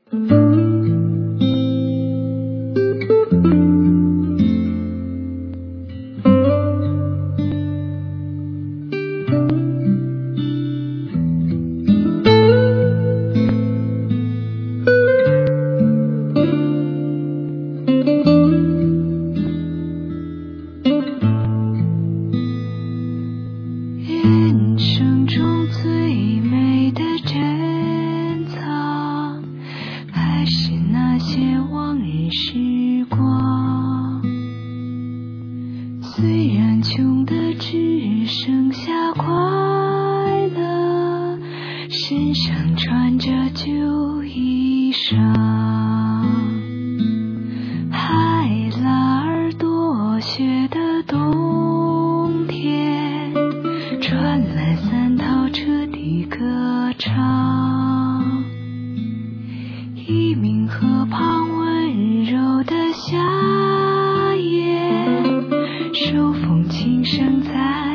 人生中最美的珍藏，还是那些往日时光。虽然穷得只剩下快乐，身上穿着旧衣裳。海拉尔多雪的冬天，传来三套车的歌唱。一名河旁温柔的夏夜，手风琴声在